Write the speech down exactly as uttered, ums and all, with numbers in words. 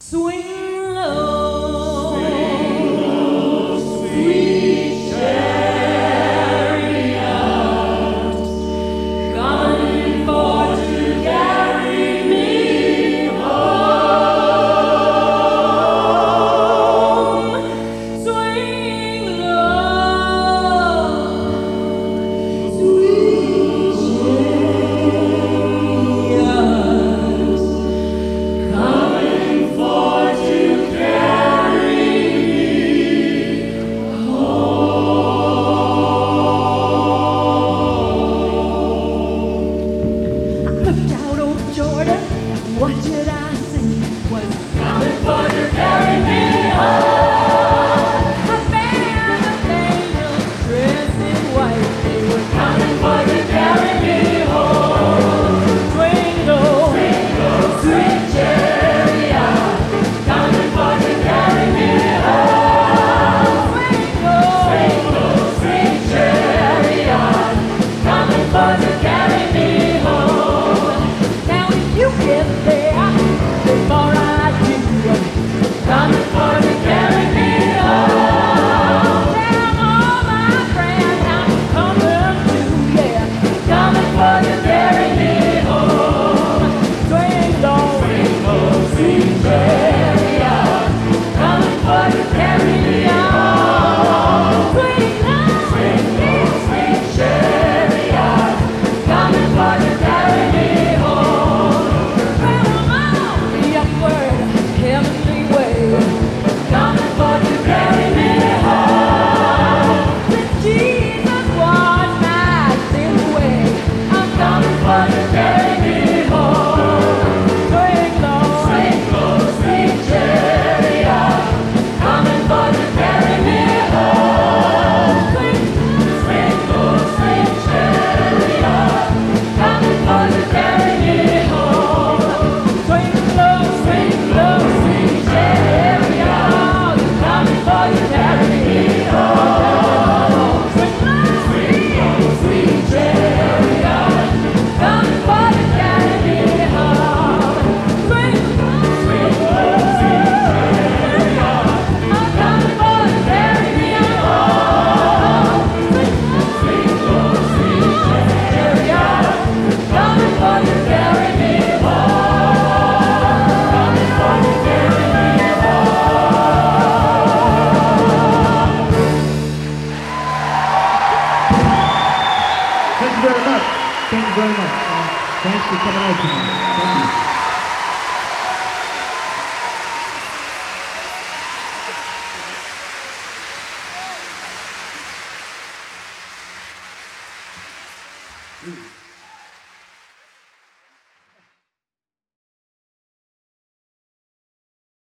Swing low, sweet chariot, coming for to carry me home. Swing low, sweet chariot, coming for to carry me home. I looked out over Jordan, what did I see? Was coming for to carry me home. A band of angels dressed in white, they were coming for to carry me home. Swing low, swing low, sweet chariot, coming for to carry me home. Swing low, swing low, sweet chariot, coming for to carry me home. Now if you get there before I do, coming for to carry me home. Tell all my friends I'm coming too, yeah, coming for to carry me home. Swing low, swing low, sweet chariot, coming for to carry me home. Swing low, swing low, sweet chariot, coming for to carry me home. Come on, the upward heavenly way, coming for to carry me home. With Jesus was my sin way, I'm coming for to carry me home. Swing low, swing low, sweet chariot, coming for to carry me home. Swing, swing low, sweet chariot, coming for to carry me home. Swing low, swing low, sweet chariot, coming for to carry me home. Swing low, swing low, sweet chariot, coming for to carry me home. Swing low, swing low, sweet chariot, I'm coming for to carry me home. Swing low, swing low, sweet chariot, coming for to carry me home. Coming for to carry me Thank you very much. Thank you very much. Uh, thanks for coming out tonight. Thank you. home.